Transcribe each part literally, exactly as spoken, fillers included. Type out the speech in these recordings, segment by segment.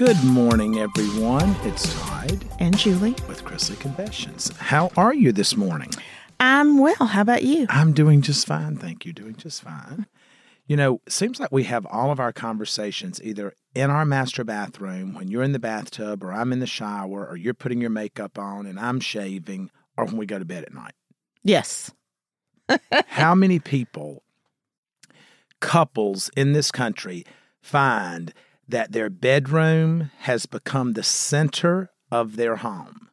Good morning, everyone. It's Todd. And Julie. With Chrisley Confessions. How are you this morning? I'm well. How about you? I'm doing just fine. Thank you. Doing just fine. You know, it seems like we have all of our conversations either in our master bathroom, when you're in the bathtub, or I'm in the shower, or you're putting your makeup on and I'm shaving, or when we go to bed at night. Yes. How many people, couples in this country, find that their bedroom has become the center of their home?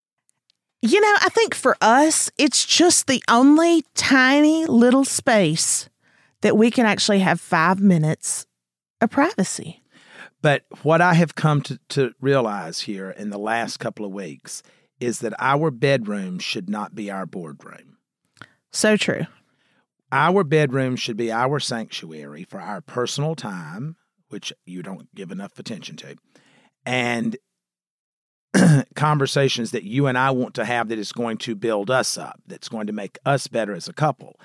You know, I think for us, it's just the only tiny little space that we can actually have five minutes of privacy. But what I have come to, to realize here in the last couple of weeks is that our bedroom should not be our boardroom. So true. Our bedroom should be our sanctuary for our personal time, which you don't give enough attention to, and conversations that you and I want to have that is going to build us up, that's going to make us better as a couple,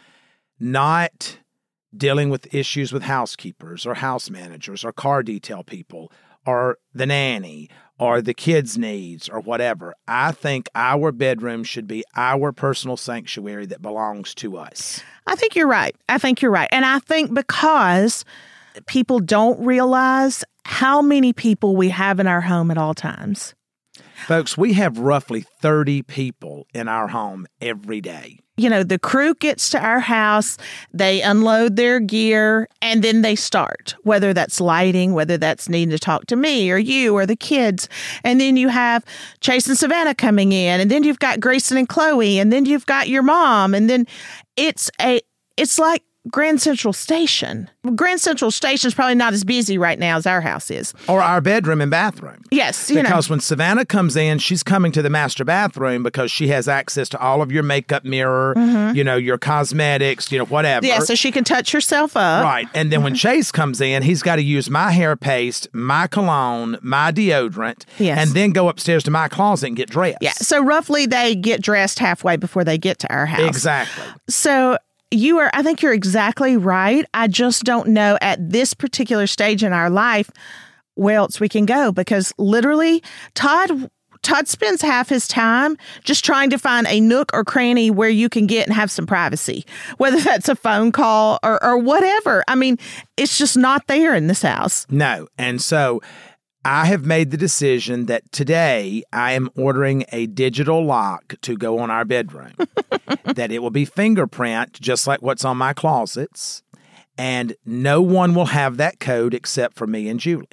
not dealing with issues with housekeepers or house managers or car detail people or the nanny or the kids' needs or whatever. I think our bedroom should be our personal sanctuary that belongs to us. I think you're right. I think you're right. And I think because people don't realize how many people we have in our home at all times. Folks, we have roughly thirty people in our home every day. You know, the crew gets to our house, they unload their gear, and then they start, whether that's lighting, whether that's needing to talk to me or you or the kids. And then you have Chase and Savannah coming in, and then you've got Grayson and Chloe, and then you've got your mom. And then it's a, it's like Grand Central Station. Grand Central Station is probably not as busy right now as our house is. Or our bedroom and bathroom. Yes. You because know. when Savannah comes in, she's coming to the master bathroom because she has access to all of your makeup mirror, mm-hmm. you know, your cosmetics, you know, whatever. Yeah, so she can touch herself up. Right. And then mm-hmm. when Chase comes in, he's got to use my hair paste, my cologne, my deodorant, yes. and then go upstairs to my closet and get dressed. Yeah. So roughly they get dressed halfway before they get to our house. Exactly. So You are, I think you're exactly right. I just don't know at this particular stage in our life where else we can go, because literally Todd, Todd spends half his time just trying to find a nook or cranny where you can get and have some privacy, whether that's a phone call or, or whatever. I mean, it's just not there in this house. No. And so I have made the decision that today I am ordering a digital lock to go on our bedroom, that it will be fingerprint, just like what's on my closets, and no one will have that code except for me and Julie.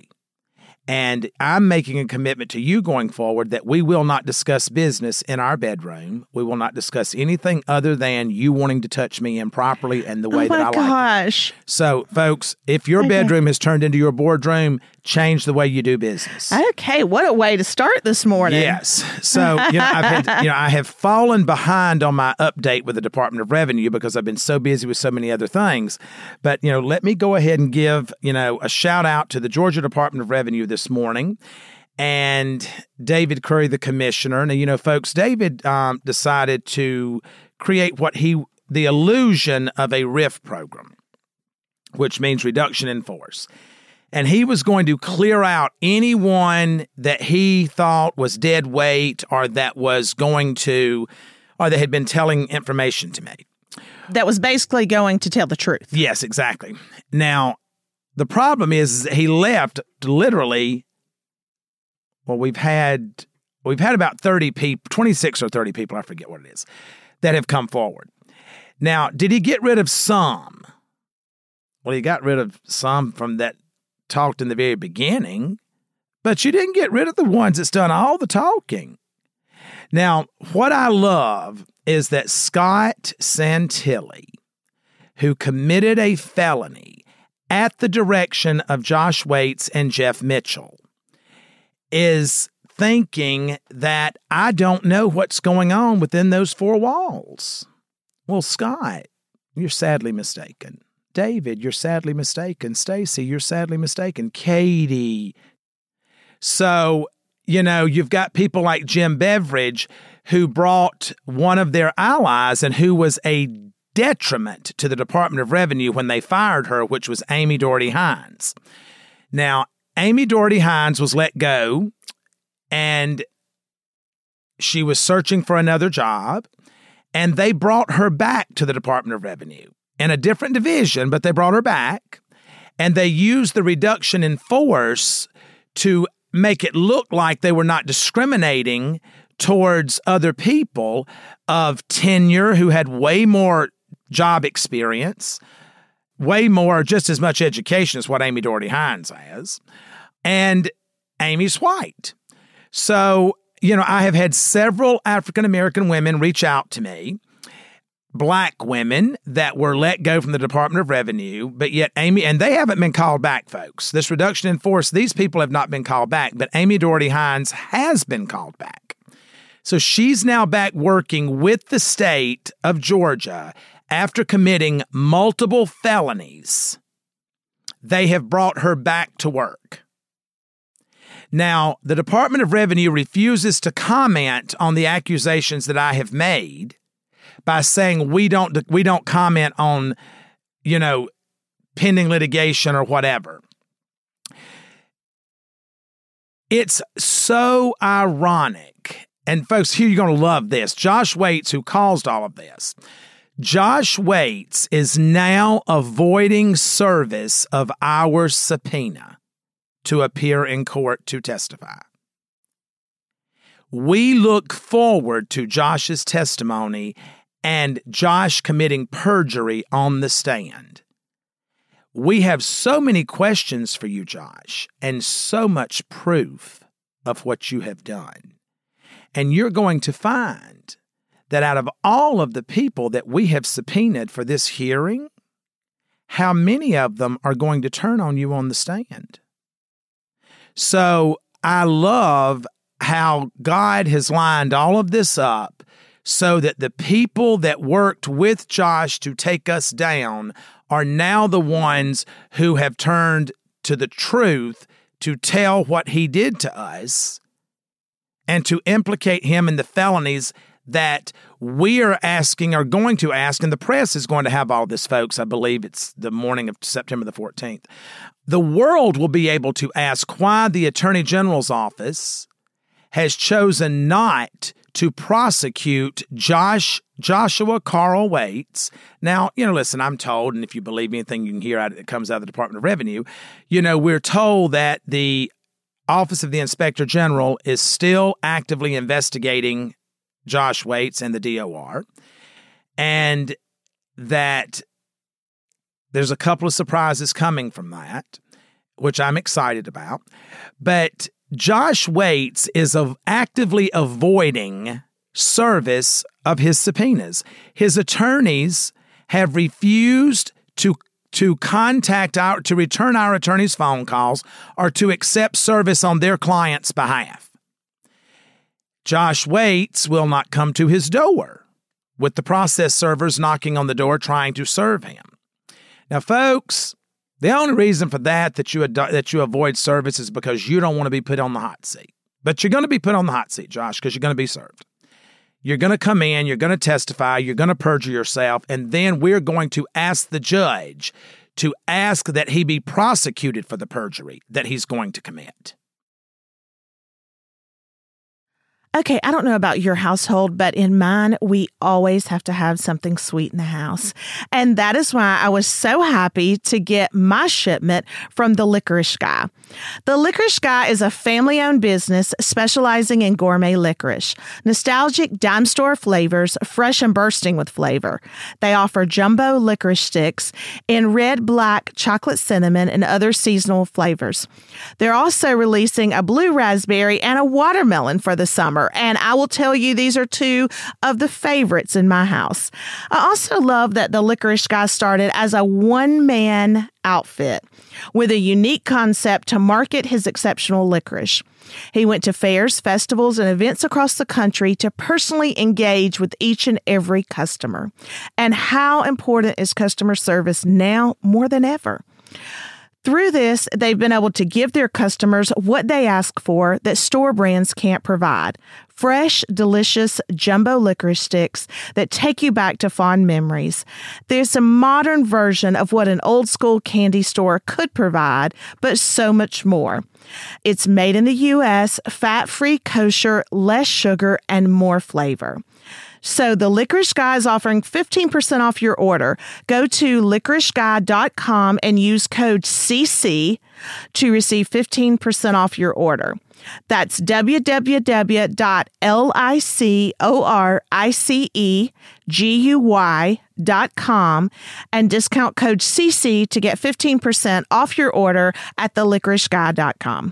And I'm making a commitment to you going forward that we will not discuss business in our bedroom. We will not discuss anything other than you wanting to touch me improperly and the way oh that I like it. Oh, my gosh. So, folks, if your okay. bedroom has turned into your boardroom, change the way you do business. Okay, what a way to start this morning. Yes. So, you know, I've had, you know, I have fallen behind on my update with the Department of Revenue because I've been so busy with so many other things. But, you know, let me go ahead and give, you know, a shout out to the Georgia Department of Revenue this morning and David Curry, the commissioner. Now, you know, folks, David um, decided to create what he, the illusion of a R I F program, which means reduction in force. And he was going to clear out anyone that he thought was dead weight or that was going to, or that had been telling information to me. That was basically going to tell the truth. Yes, exactly. Now, the problem is that he left literally, well, we've had, we've had about thirty people, twenty-six or thirty people, I forget what it is, that have come forward. Now, did he get rid of some? Well, he got rid of some from that talked in the very beginning, but you didn't get rid of the ones that's done all the talking. Now, what I love is that Scott Santilli, who committed a felony at the direction of Josh Waits and Jeff Mitchell, is thinking that I don't know what's going on within those four walls. Well, Scott, you're sadly mistaken. David, you're sadly mistaken. Stacy, you're sadly mistaken. Katie. So, you know, you've got people like Jim Beveridge who brought one of their allies and who was a detriment to the Department of Revenue when they fired her, which was Amy Doherty Hines. Now, Amy Doherty Hines was let go, and she was searching for another job, and they brought her back to the Department of Revenue in a different division, but they brought her back, and they used the reduction in force to make it look like they were not discriminating towards other people of tenure who had way more job experience, way more, just as much education as what Amy Doherty Hines has. And Amy's white. So, you know, I have had several African-American women reach out to me, black women that were let go from the Department of Revenue, but yet Amy, and they haven't been called back, folks. This reduction in force, these people have not been called back, but Amy Doherty Hines has been called back. So she's now back working with the state of Georgia after committing multiple felonies. They have brought her back to work. Now, the Department of Revenue refuses to comment on the accusations that I have made by saying we don't we don't comment on, you know, pending litigation or whatever. It's so ironic. And folks, here you're going to love this. Josh Waits, who caused all of this. Josh Waits is now avoiding service of our subpoena to appear in court to testify. We look forward to Josh's testimony and Josh committing perjury on the stand. We have so many questions for you, Josh, and so much proof of what you have done. And you're going to find that out of all of the people that we have subpoenaed for this hearing, how many of them are going to turn on you on the stand? So I love how God has lined all of this up so that the people that worked with Josh to take us down are now the ones who have turned to the truth to tell what he did to us and to implicate him in the felonies that we are asking, are going to ask, and the press is going to have all this, folks. I believe it's the morning of September the fourteenth. The world will be able to ask why the Attorney General's office has chosen not to prosecute Josh Joshua Carl Waits. Now, you know, listen, I'm told, and if you believe anything you can hear out that comes out of the Department of Revenue, you know, we're told that the Office of the Inspector General is still actively investigating Josh Waits and the D O R, and that there's a couple of surprises coming from that, which I'm excited about. But Josh Waits is of actively avoiding service of his subpoenas. His attorneys have refused to to contact our, to return our attorneys' phone calls or to accept service on their client's behalf. Josh Waits will not come to his door with the process servers knocking on the door trying to serve him. Now, folks, the only reason for that that you ad- that you avoid service is because you don't want to be put on the hot seat. But you're going to be put on the hot seat, Josh, because you're going to be served. You're going to come in, you're going to testify, you're going to perjure yourself, and then we're going to ask the judge to ask that he be prosecuted for the perjury that he's going to commit. Okay, I don't know about your household, but in mine, we always have to have something sweet in the house. And that is why I was so happy to get my shipment from the Licorice Guy. The Licorice Guy is a family-owned business specializing in gourmet licorice. Nostalgic dime store flavors, fresh and bursting with flavor. They offer jumbo licorice sticks in red, black, chocolate cinnamon, and other seasonal flavors. They're also releasing a blue raspberry and a watermelon for the summer. And I will tell you, these are two of the favorites in my house. I also love that the Licorice Guy started as a one-man outfit with a unique concept to market his exceptional licorice. He went to fairs, festivals, and events across the country to personally engage with each and every customer. And how important is customer service now more than ever? Through this, they've been able to give their customers what they ask for that store brands can't provide. Fresh, delicious jumbo licorice sticks that take you back to fond memories. There's a modern version of what an old school candy store could provide, but so much more. It's made in the U S, fat-free, kosher, less sugar, and more flavor. So the Licorice Guy is offering fifteen percent off your order. Go to licorice guy dot com and use code C C to receive fifteen percent off your order. That's w w w dot licorice guy dot com and discount code C C to get fifteen percent off your order at the licorice guy dot com.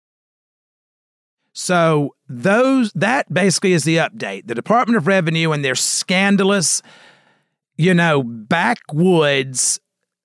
So those that basically is the update. The Department of Revenue and their scandalous, you know, backwoods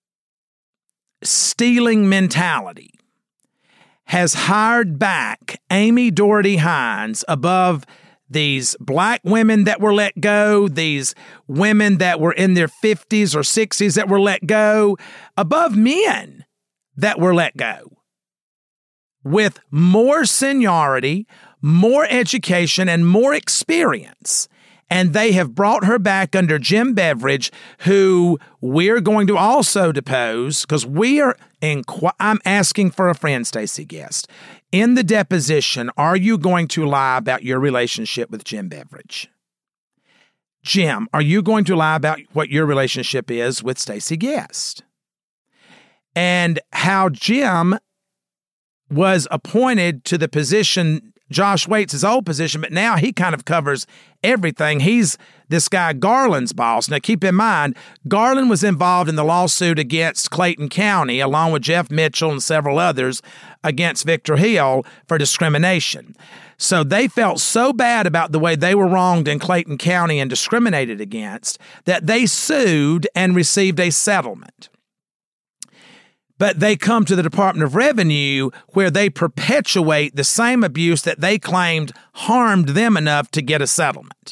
stealing mentality has hired back Amy Doherty Hines above these black women that were let go, these women that were in their fifties or sixties that were let go, above men that were let go. With more seniority, more education, and more experience. And they have brought her back under Jim Beveridge, who we're going to also depose, because we are in, I'm asking for a friend, Stacey Guest. In the deposition, are you going to lie about your relationship with Jim Beveridge? Jim, are you going to lie about what your relationship is with Stacey Guest? And how Jim was appointed to the position, Josh Waits' old position, but now he kind of covers everything. He's this guy Garland's boss. Now, keep in mind, Garland was involved in the lawsuit against Clayton County, along with Jeff Mitchell and several others, against Victor Hill for discrimination. So they felt so bad about the way they were wronged in Clayton County and discriminated against that they sued and received a settlement. But they come to the Department of Revenue where they perpetuate the same abuse that they claimed harmed them enough to get a settlement.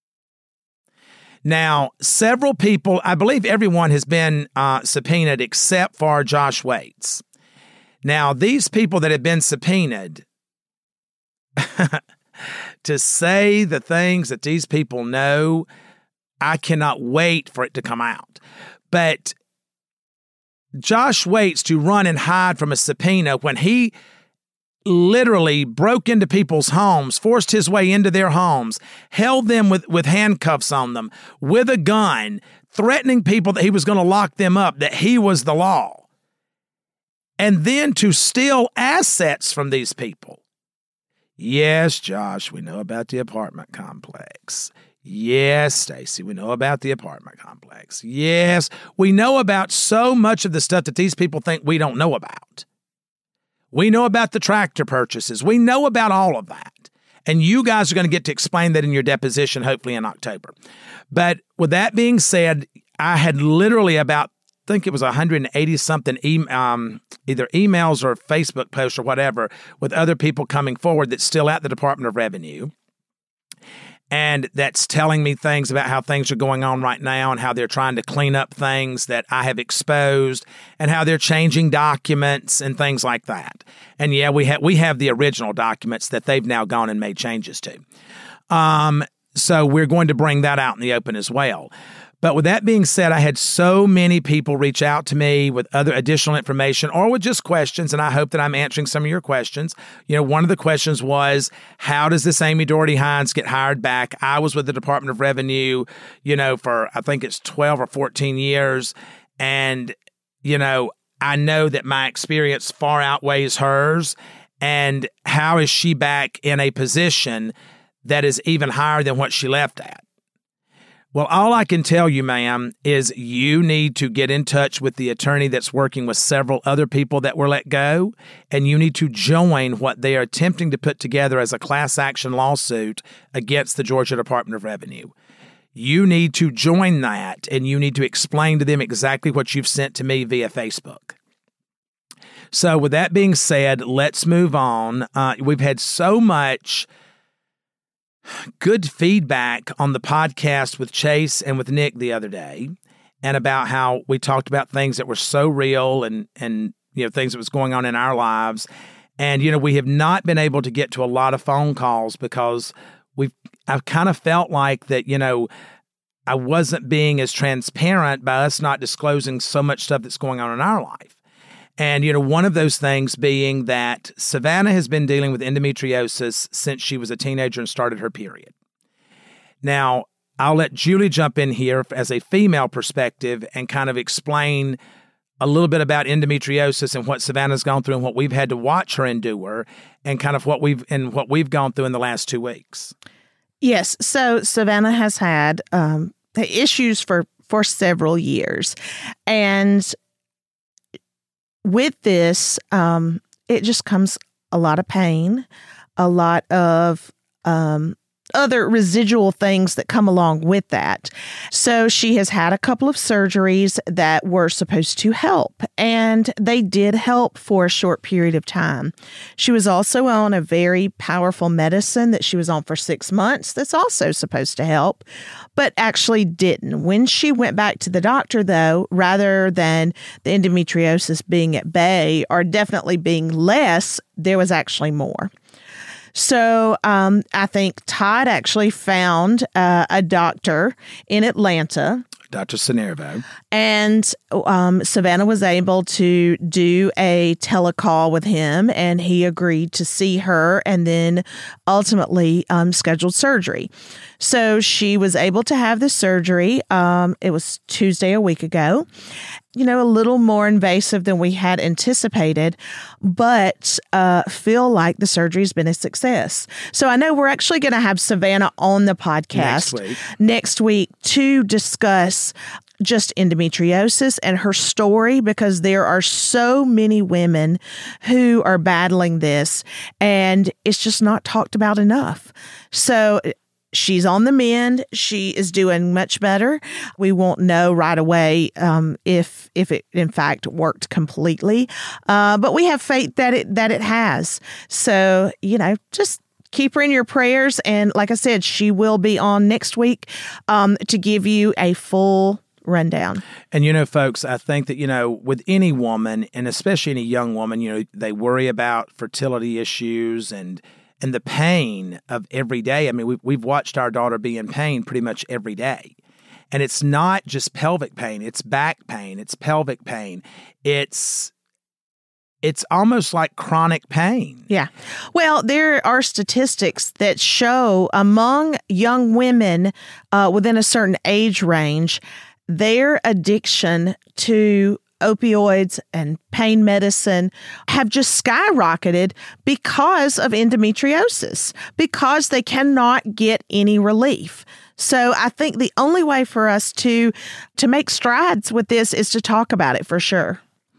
Now, several people, I believe everyone has been uh, subpoenaed except for Josh Waits. Now, these people that have been subpoenaed, to say the things that these people know, I cannot wait for it to come out. But Josh Waits to run and hide from a subpoena when he literally broke into people's homes, forced his way into their homes, held them with, with handcuffs on them, with a gun, threatening people that he was going to lock them up, that he was the law. And then to steal assets from these people. Yes, Josh, we know about the apartment complex. Yes, Stacey, we know about the apartment complex. Yes, we know about so much of the stuff that these people think we don't know about. We know about the tractor purchases. We know about all of that. And you guys are going to get to explain that in your deposition, hopefully in October. But with that being said, I had literally about, I think it was one hundred eighty something e- um, either emails or Facebook posts or whatever with other people coming forward that's still at the Department of Revenue. And that's telling me things about how things are going on right now and how they're trying to clean up things that I have exposed and how they're changing documents and things like that. And yeah, we have we have the original documents that they've now gone and made changes to. Um, so we're going to bring that out in the open as well. But with that being said, I had so many people reach out to me with other additional information or with just questions, and I hope that I'm answering some of your questions. You know, one of the questions was, how does this Amy Doherty Hines get hired back? I was with the Department of Revenue, you know, for I think it's twelve or fourteen years, and, you know, I know that my experience far outweighs hers, and how is she back in a position that is even higher than what she left at? Well, all I can tell you, ma'am, is you need to get in touch with the attorney that's working with several other people that were let go, and you need to join what they are attempting to put together as a class action lawsuit against the Georgia Department of Revenue. You need to join that, and you need to explain to them exactly what you've sent to me via Facebook. So with that being said, let's move on. Uh, we've had so much good feedback on the podcast with Chase and with Nick the other day, and about how we talked about things that were so real and, and you know, things that was going on in our lives. And, you know, we have not been able to get to a lot of phone calls because we've, I've kind of felt like that, you know, I wasn't being as transparent by us not disclosing so much stuff that's going on in our life. And, you know, one of those things being that Savannah has been dealing with endometriosis since she was a teenager and started her period. Now, I'll let Julie jump in here as a female perspective and kind of explain a little bit about endometriosis and what Savannah's gone through and what we've had to watch her endure and kind of what we've and what we've gone through in the last two weeks. Yes. So Savannah has had um, issues for, for several years. And with this, um, it just comes a lot of pain, a lot of um, other residual things that come along with that. So she has had a couple of surgeries that were supposed to help, and they did help for a short period of time. She was also on a very powerful medicine that she was on for six months that's also supposed to help, but actually didn't. When she went back to the doctor, though, rather than the endometriosis being at bay or definitely being less, there was actually more. So um, I think Todd actually found uh, a doctor in Atlanta. Doctor Cinervo. And um, Savannah was able to do a telecall with him, and he agreed to see her and then ultimately um, scheduled surgery. So she was able to have the surgery. Um, it was Tuesday a week ago. You know, a little more invasive than we had anticipated, but uh, feel like the surgery has been a success. So I know we're actually going to have Savannah on the podcast next week. next week to discuss just endometriosis and her story, because there are so many women who are battling this and it's just not talked about enough. So she's on the mend. She is doing much better. We won't know right away um, if if it in fact worked completely, uh, but we have faith that it that it has. So you know, just keep her in your prayers. And like I said, she will be on next week um, to give you a full rundown. And, you know, folks, I think that, you know, with any woman, and especially any young woman, you know, they worry about fertility issues and and the pain of every day. I mean, we've, we've watched our daughter be in pain pretty much every day. And it's not just pelvic pain. It's back pain. It's pelvic pain. It's It's almost like chronic pain. Yeah. Well, there are statistics that show among young women uh, within a certain age range, their addiction to opioids and pain medicine have just skyrocketed because of endometriosis, because they cannot get any relief. So I think the only way for us to to make strides with this is to talk about it for sure.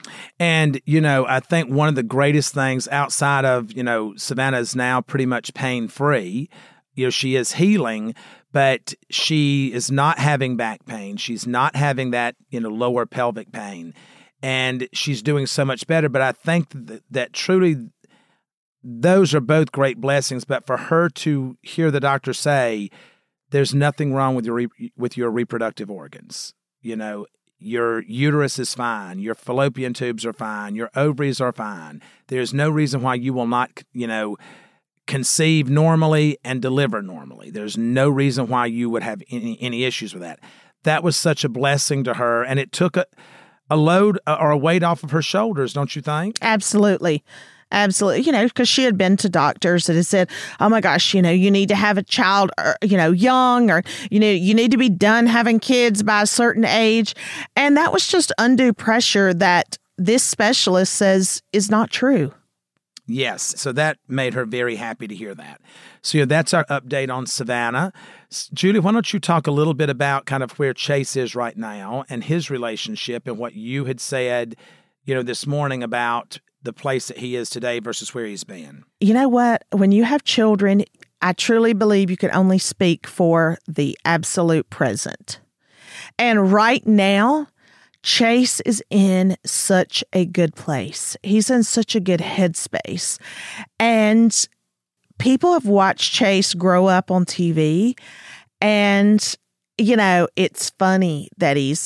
And, you know, I think one of the greatest things outside of, you know, Savannah is now pretty much pain-free. You know, she is healing, but she is not having back pain. She's not having that, you know, lower pelvic pain. And she's doing so much better. But I think that, that truly those are both great blessings. But for her to hear the doctor say, there's nothing wrong with your re- with your reproductive organs, you know, your uterus is fine. Your fallopian tubes are fine. Your ovaries are fine. There's no reason why you will not, you know, conceive normally and deliver normally. There's no reason why you would have any, any issues with that. That was such a blessing to her, and it took a, a load or a weight off of her shoulders, don't you think? Absolutely. Absolutely. You know, because she had been to doctors that had said, oh my gosh, you know, you need to have a child, or, you know, young, or, you know, you need to be done having kids by a certain age. And that was just undue pressure that this specialist says is not true. Yes. So that made her very happy to hear that. So yeah, that's our update on Savannah. Julie, why don't you talk a little bit about kind of where Chase is right now and his relationship and what you had said, you know, this morning about the place that he is today versus where he's been. You know what? When you have children, I truly believe you can only speak for the absolute present. And right now, Chase is in such a good place. He's in such a good headspace. And people have watched Chase grow up on T V. And, you know, it's funny that he's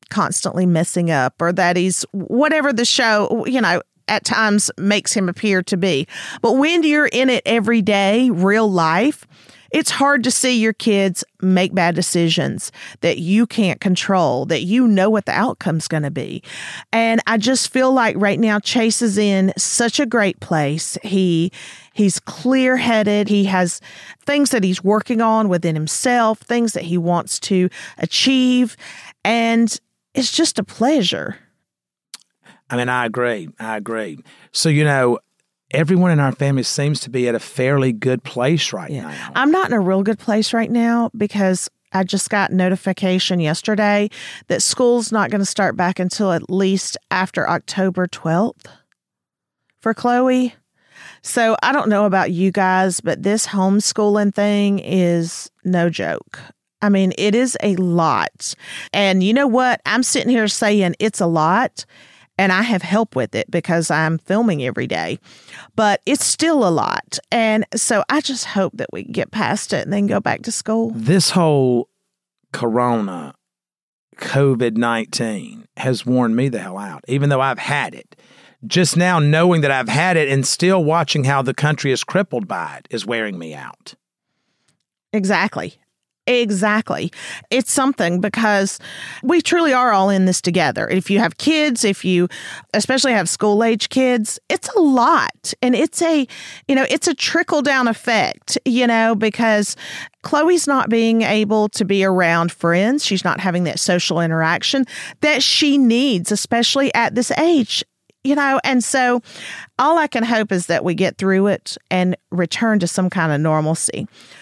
constantly messing up or that he's whatever the show, you know, at times makes him appear to be. But when you're in it every day, real life, it's hard to see your kids make bad decisions that you can't control, that you know what the outcome's going to be. And I just feel like right now Chase is in such a great place. He he's clear-headed. He has things that he's working on within himself, things that he wants to achieve, and it's just a pleasure. I mean, I agree. I agree. So, you know, everyone in our family seems to be at a fairly good place right yeah. now. I'm not in a real good place right now because I just got notification yesterday that school's not going to start back until at least after October twelfth for Chloe. So I don't know about you guys, but this homeschooling thing is no joke. I mean, it is a lot. And you know what? I'm sitting here saying it's a lot. And I have help with it because I'm filming every day. But it's still a lot. And so I just hope that we can get past it and then go back to school. This whole corona, COVID nineteen has worn me the hell out, even though I've had it. Just now knowing that I've had it and still watching how the country is crippled by it is wearing me out. Exactly. Exactly. It's something because we truly are all in this together. If you have kids, if you especially have school age kids, it's a lot. And it's a, you know, it's a trickle down effect, you know, because Chloe's not being able to be around friends. She's not having that social interaction that she needs, especially at this age. You know, and so all I can hope is that we get through it and return to some kind of normalcy.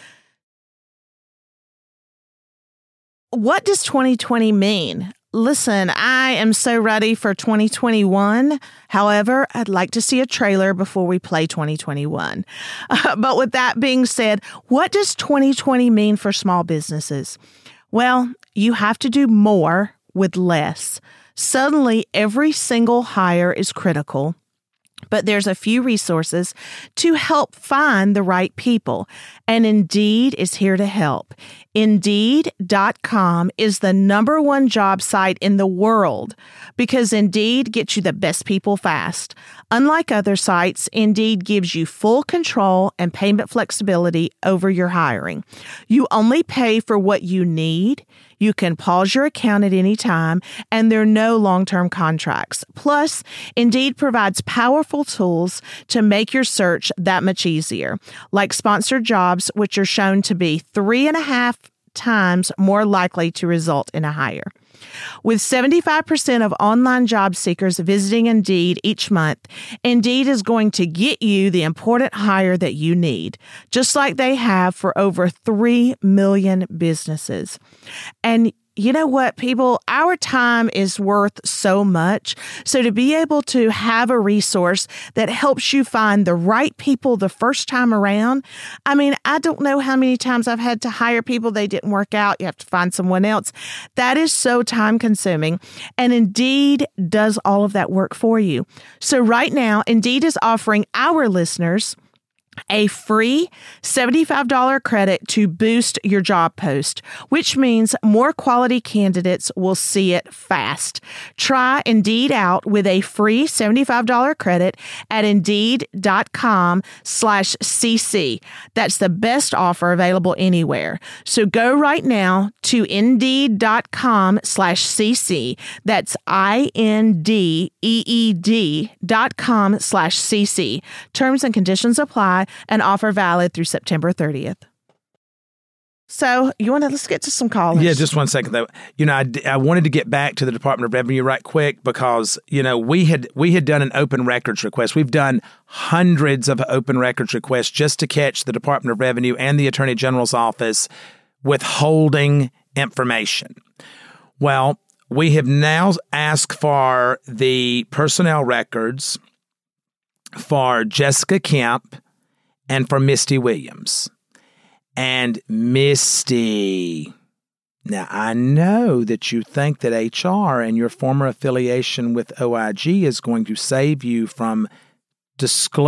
What does twenty twenty mean? Listen, I am so ready for twenty twenty-one. However, I'd like to see a trailer before we play twenty twenty-one. Uh, but with that being said, what does twenty twenty mean for small businesses? Well, you have to do more with less. Suddenly, every single hire is critical. But there's a few resources to help find the right people. And Indeed is here to help. Indeed dot com is the number one job site in the world because Indeed gets you the best people fast. Unlike other sites, Indeed gives you full control and payment flexibility over your hiring. You only pay for what you need. You can pause your account at any time, and there are no long-term contracts. Plus, Indeed provides powerful tools to make your search that much easier, like sponsored jobs, which are shown to be three and a half times more likely to result in a hire. With seventy-five percent of online job seekers visiting Indeed each month, Indeed is going to get you the important hire that you need, just like they have for over three million businesses. And you know what, people? Our time is worth so much. So to be able to have a resource that helps you find the right people the first time around, I mean, I don't know how many times I've had to hire people, they didn't work out. You have to find someone else. That is so time consuming. And Indeed does all of that work for you. So right now, Indeed is offering our listeners a free seventy-five dollars credit to boost your job post, which means more quality candidates will see it fast. Try Indeed out with a free seventy-five dollars credit at Indeed.com slash CC. That's the best offer available anywhere. So go right now to Indeed.com slash CC. That's I-N-D-E-E-D dot com slash CC. Terms and conditions apply. An offer valid through September thirtieth. So you want to, let's get to some callers. Yeah, just one second though. You know, I, I wanted to get back to the Department of Revenue right quick because, you know, we had we had done an open records request. We've done hundreds of open records requests just to catch the Department of Revenue and the Attorney General's office withholding information. Well, we have now asked for the personnel records for Jessica Kemp and for Misty Williams. And Misty, now I know that you think that H R and your former affiliation with O I G is going to save you from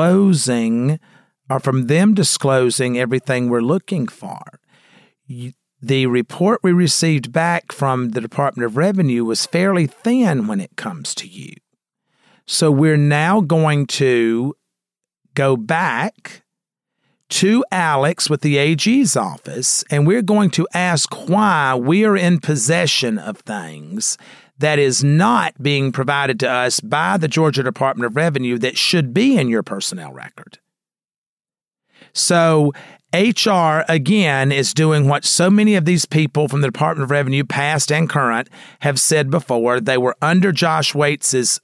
disclosing or from them disclosing everything we're looking for. You, the report we received back from the Department of Revenue was fairly thin when it comes to you. So we're now going to go back to Alex with the A G's office, and we're going to ask why we are in possession of things that is not being provided to us by the Georgia Department of Revenue that should be in your personnel record. So H R, again, is doing what so many of these people from the Department of Revenue, past and current, have said before. They were under Josh Waits's,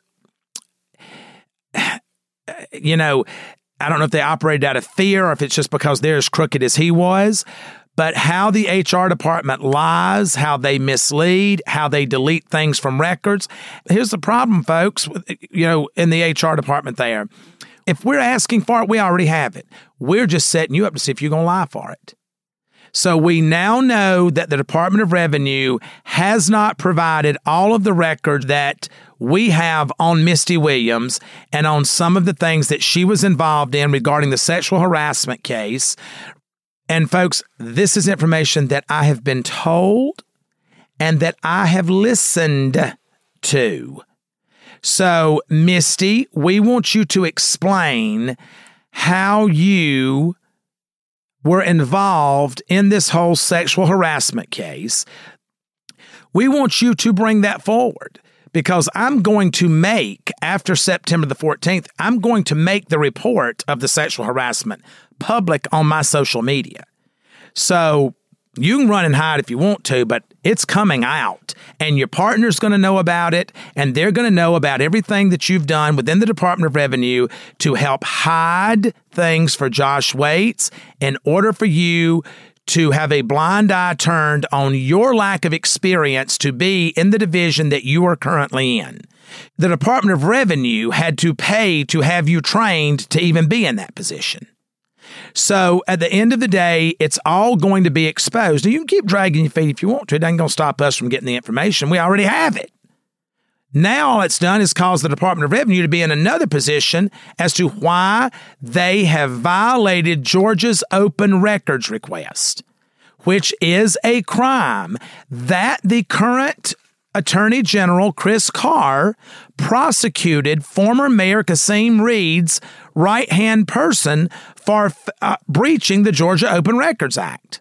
you know, I don't know if they operated out of fear or if it's just because they're as crooked as he was, but how the H R department lies, how they mislead, how they delete things from records. Here's the problem, folks, with, you know, in the H R department there. If we're asking for it, we already have it. We're just setting you up to see if you're going to lie for it. So we now know that the Department of Revenue has not provided all of the record that we have on Misty Williams and on some of the things that she was involved in regarding the sexual harassment case. And folks, this is information that I have been told and that I have listened to. So, Misty, we want you to explain how you were involved in this whole sexual harassment case. We want you to bring that forward because I'm going to make, after September the fourteenth, I'm going to make the report of the sexual harassment public on my social media. So you can run and hide if you want to, but it's coming out, and your partner's going to know about it, and they're going to know about everything that you've done within the Department of Revenue to help hide things for Josh Waits in order for you to have a blind eye turned on your lack of experience to be in the division that you are currently in. The Department of Revenue had to pay to have you trained to even be in that position. So at the end of the day, it's all going to be exposed. Now, you can keep dragging your feet if you want to. It ain't going to stop us from getting the information. We already have it. Now all it's done is cause the Department of Revenue to be in another position as to why they have violated Georgia's open records request, which is a crime that the current Attorney General Chris Carr prosecuted former Mayor Kasim Reed's right-hand person for uh, breaching the Georgia Open Records Act.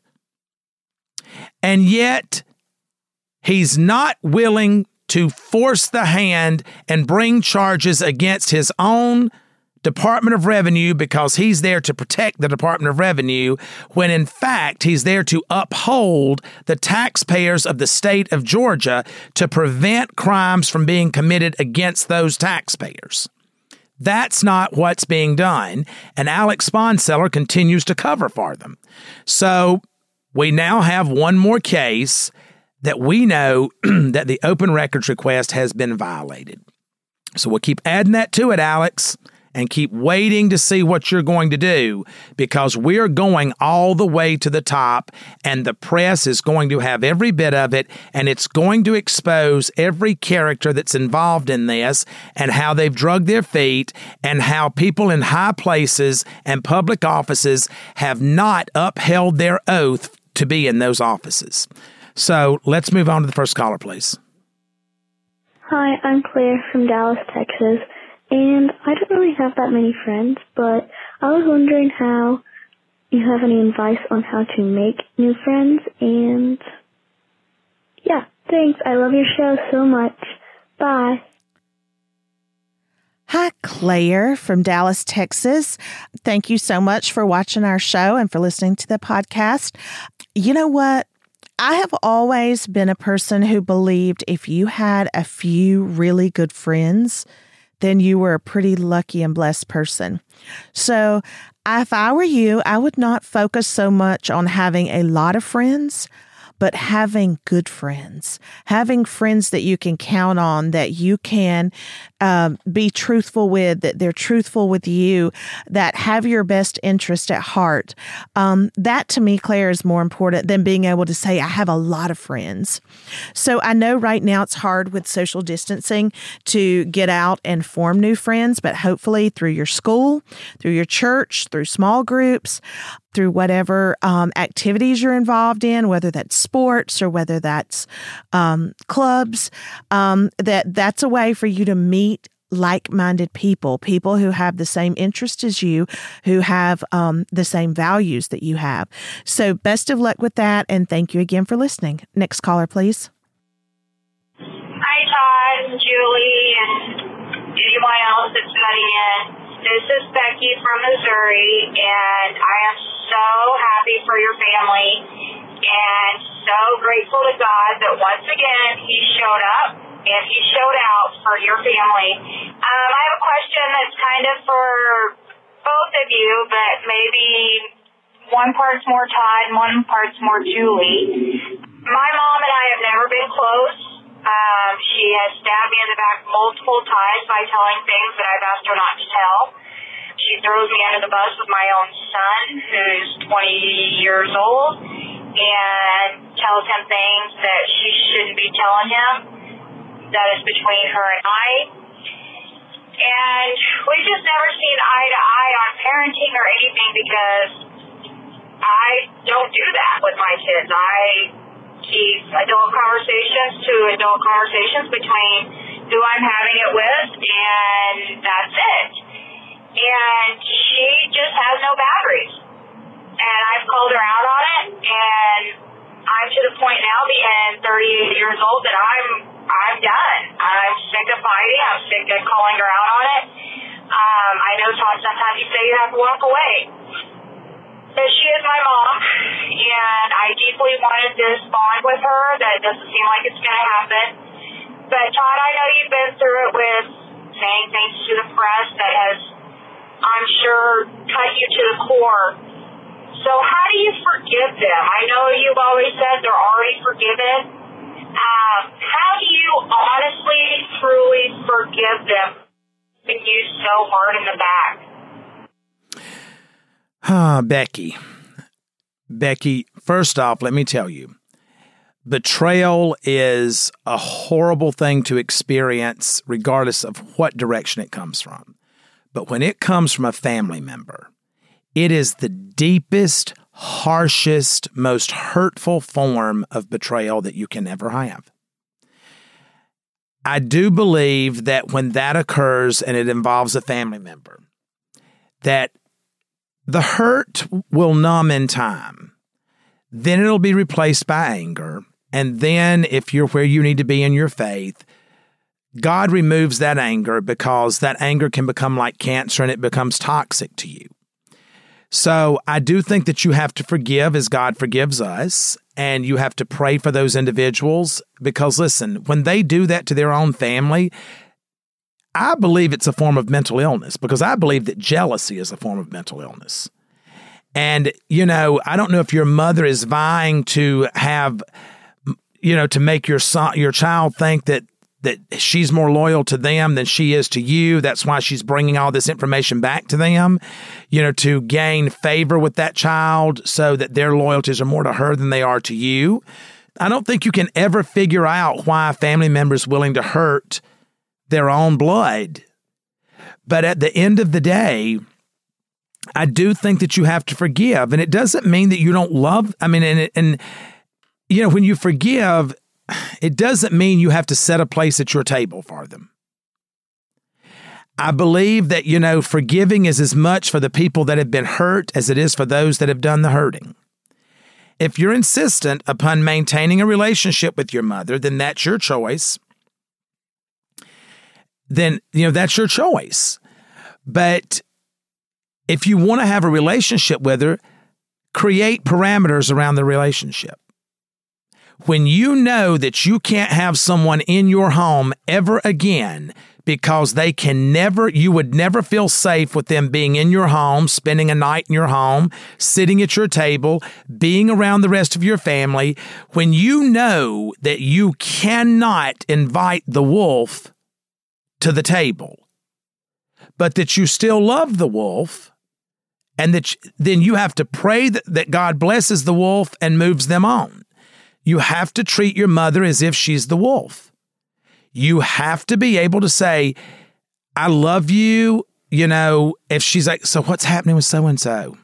And yet, he's not willing to force the hand and bring charges against his own Department of Revenue because he's there to protect the Department of Revenue, when in fact he's there to uphold the taxpayers of the state of Georgia to prevent crimes from being committed against those taxpayers. That's not what's being done, and Alex Sponseller continues to cover for them. So we now have one more case that we know that the open records request has been violated. So we'll keep adding that to it, Alex, and keep waiting to see what you're going to do, because we're going all the way to the top, and the press is going to have every bit of it, and it's going to expose every character that's involved in this and how they've drugged their feet and how people in high places and public offices have not upheld their oath to be in those offices. So let's move on to the first caller, please. Hi, I'm Claire from Dallas, Texas. And I don't really have that many friends, but I was wondering how you have any advice on how to make new friends. And yeah, thanks. I love your show so much. Bye. Hi, Claire from Dallas, Texas. Thank you so much for watching our show and for listening to the podcast. You know what? I have always been a person who believed if you had a few really good friends, then you were a pretty lucky and blessed person. So if I were you, I would not focus so much on having a lot of friends, but having good friends, having friends that you can count on, that you can um, be truthful with, that they're truthful with you, that have your best interest at heart. Um, that to me, Claire, is more important than being able to say, I have a lot of friends. So I know right now it's hard with social distancing to get out and form new friends, but hopefully through your school, through your church, through small groups, through whatever um, activities you're involved in, whether that's sports or whether that's um, clubs, um, that that's a way for you to meet like-minded people, people who have the same interests as you, who have um, the same values that you have. So best of luck with that, and thank you again for listening. Next caller, please. Hi, Todd, Julie, and anyone else that's cutting in. This is Becky from Missouri, and I am so happy for your family and so grateful to God that once again He showed up and He showed out for your family. Um, I have a question that's kind of for both of you, but maybe one part's more Todd and one part's more Julie. My mom and I have never been close. Um, she has stabbed me in the back multiple times by telling things that I've asked her not to tell. She throws me under the bus with my own son, who's twenty years old, and tells him things that she shouldn't be telling him. That is between her and I. And we've just never seen eye to eye on parenting or anything because I don't do that with my kids. I keep adult conversations to adult conversations between who I'm having it with, and that's it. And she just has no boundaries. And I've called her out on it, and I'm to the point now, being thirty-eight years old, that I'm I'm done. I'm sick of fighting. I'm sick of calling her out on it. Um, I know, Todd, sometimes you say you have to walk away. But she is my mom, and I deeply wanted this bond with her. That doesn't seem like it's going to happen. But, Todd, I know you've been through it with saying things to the press that has, I'm sure, cut you to the core. So how do you forgive them? I know you've always said they're already forgiven. Um, how do you honestly, truly forgive them when you so hard in the back? Ah, Becky. Becky, first off, let me tell you, betrayal is a horrible thing to experience regardless of what direction it comes from. But when it comes from a family member, it is the deepest, harshest, most hurtful form of betrayal that you can ever have. I do believe that when that occurs and it involves a family member, that the hurt will numb in time. Then it'll be replaced by anger. And then if you're where you need to be in your faith, God removes that anger because that anger can become like cancer and it becomes toxic to you. So I do think that you have to forgive as God forgives us, and you have to pray for those individuals because, listen, when they do that to their own family, I believe it's a form of mental illness because I believe that jealousy is a form of mental illness. And, you know, I don't know if your mother is vying to have, you know, to make your son, your child think that that she's more loyal to them than she is to you. That's why she's bringing all this information back to them, you know, to gain favor with that child so that their loyalties are more to her than they are to you. I don't think you can ever figure out why a family member is willing to hurt their own blood. But at the end of the day, I do think that you have to forgive. And it doesn't mean that you don't love. I mean, and, and you know, when you forgive, it doesn't mean you have to set a place at your table for them. I believe that, you know, forgiving is as much for the people that have been hurt as it is for those that have done the hurting. If you're insistent upon maintaining a relationship with your mother, then that's your choice. Then, you know, that's your choice. But if you want to have a relationship with her, create parameters around the relationship. When you know that you can't have someone in your home ever again because they can never, you would never feel safe with them being in your home, spending a night in your home, sitting at your table, being around the rest of your family, when you know that you cannot invite the wolf to the table, but that you still love the wolf, and that then you have to pray that, that God blesses the wolf and moves them on. You have to treat your mother as if she's the wolf. You have to be able to say, I love you, you know, if she's like, so what's happening with so-and-so?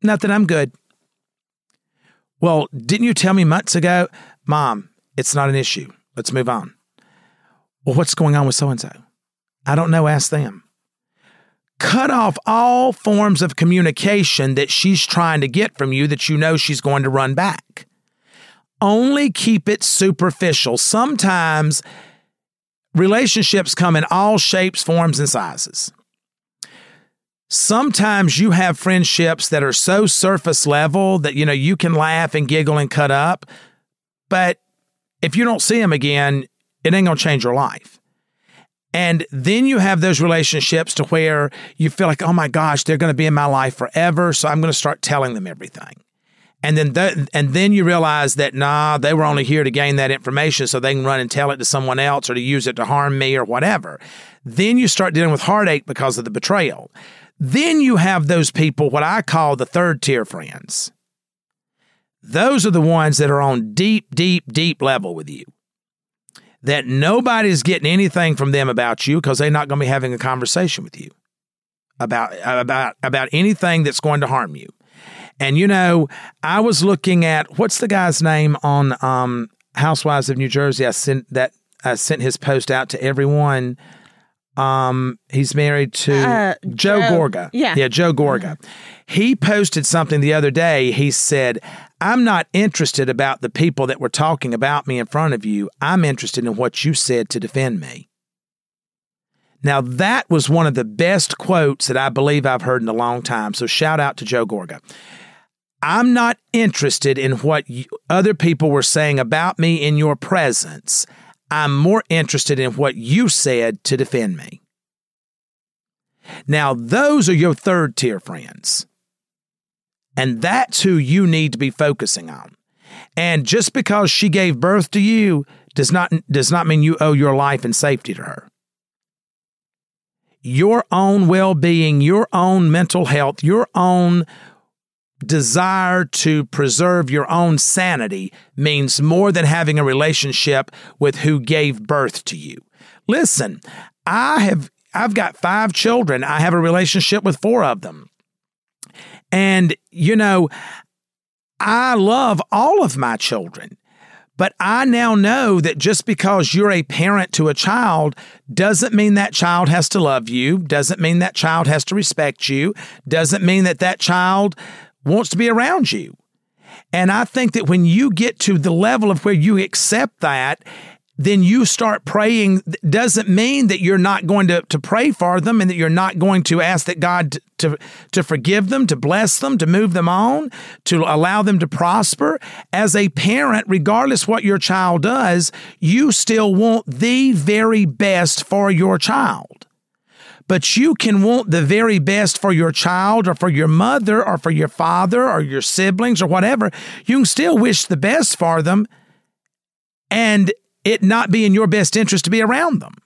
Nothing, I'm good. Well, didn't you tell me months ago? Mom, it's not an issue. Let's move on. Well, what's going on with so-and-so? I don't know. Ask them. Cut off all forms of communication that she's trying to get from you that you know she's going to run back. Only keep it superficial. Sometimes relationships come in all shapes, forms, and sizes. Sometimes you have friendships that are so surface level that, you know, you can laugh and giggle and cut up, but if you don't see them again, it ain't going to change your life. And then you have those relationships to where you feel like, oh my gosh, they're going to be in my life forever, so I'm going to start telling them everything. And then th- and then you realize that, nah, they were only here to gain that information so they can run and tell it to someone else or to use it to harm me or whatever. Then you start dealing with heartache because of the betrayal. Then you have those people, what I call the third tier friends. Those are the ones that are on deep, deep, deep level with you. That nobody's getting anything from them about you because they're not going to be having a conversation with you about, about, about anything that's going to harm you. And, you know, I was looking at, what's the guy's name on um, Housewives of New Jersey? I sent that I sent his post out to everyone. Um, he's married to uh, Joe, Joe Gorga. Yeah. Yeah, Joe Gorga. Mm-hmm. He posted something the other day. He said, I'm not interested about the people that were talking about me in front of you. I'm interested in what you said to defend me. Now, that was one of the best quotes that I believe I've heard in a long time. So shout out to Joe Gorga. I'm not interested in what you, other people were saying about me in your presence. I'm more interested in what you said to defend me. Now, those are your third tier friends. And that's who you need to be focusing on. And just because she gave birth to you does not, does not mean you owe your life and safety to her. Your own well-being, your own mental health, your own desire to preserve your own sanity means more than having a relationship with who gave birth to you. Listen, I have, I've got five children. I have a relationship with four of them. And, you know, I love all of my children. But I now know that just because you're a parent to a child doesn't mean that child has to love you, doesn't mean that child has to respect you, doesn't mean that that child wants to be around you. And I think that when you get to the level of where you accept that, then you start praying. Doesn't mean that you're not going to, to pray for them and that you're not going to ask that God to, to forgive them, to bless them, to move them on, to allow them to prosper. As a parent, regardless what your child does, you still want the very best for your child. But you can want the very best for your child or for your mother or for your father or your siblings or whatever. You can still wish the best for them and it not be in your best interest to be around them.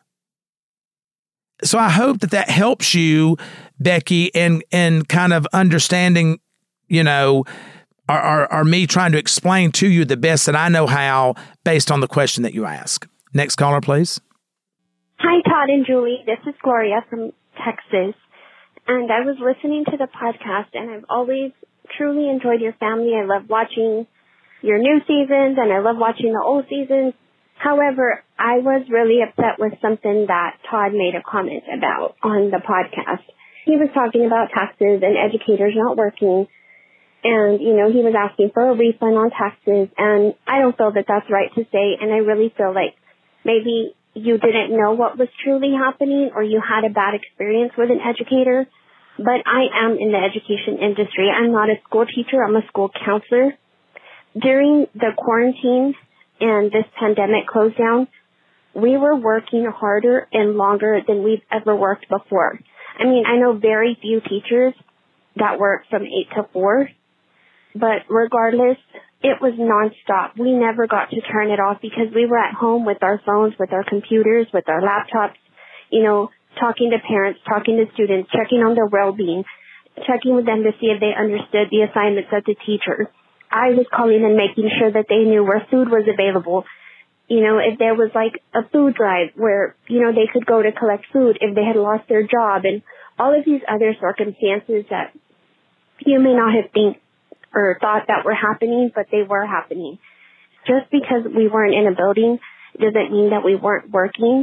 So I hope that that helps you, Becky, in, in kind of understanding, you know, or, or, or me trying to explain to you the best that I know how based on the question that you ask. Next caller, please. Hi, Todd and Julie. This is Gloria from Texas. And I was listening to the podcast, and I've always truly enjoyed your family. I love watching your new seasons, and I love watching the old seasons. However, I was really upset with something that Todd made a comment about on the podcast. He was talking about taxes and educators not working. And, you know, he was asking for a refund on taxes. And I don't feel that that's right to say. And I really feel like maybe you didn't know what was truly happening or you had a bad experience with an educator. But I am in the education industry. I'm not a school teacher. I'm a school counselor. During the quarantine and this pandemic closed down, we were working harder and longer than we've ever worked before. I mean, I know very few teachers that work from eight to four, but regardless, it was nonstop. We never got to turn it off because we were at home with our phones, with our computers, with our laptops, you know, talking to parents, talking to students, checking on their well-being, checking with them to see if they understood the assignments of the teacher. I was calling and making sure that they knew where food was available. You know, if there was like a food drive where, you know, they could go to collect food if they had lost their job and all of these other circumstances that you may not have think or thought that were happening, but they were happening. Just because we weren't in a building doesn't mean that we weren't working.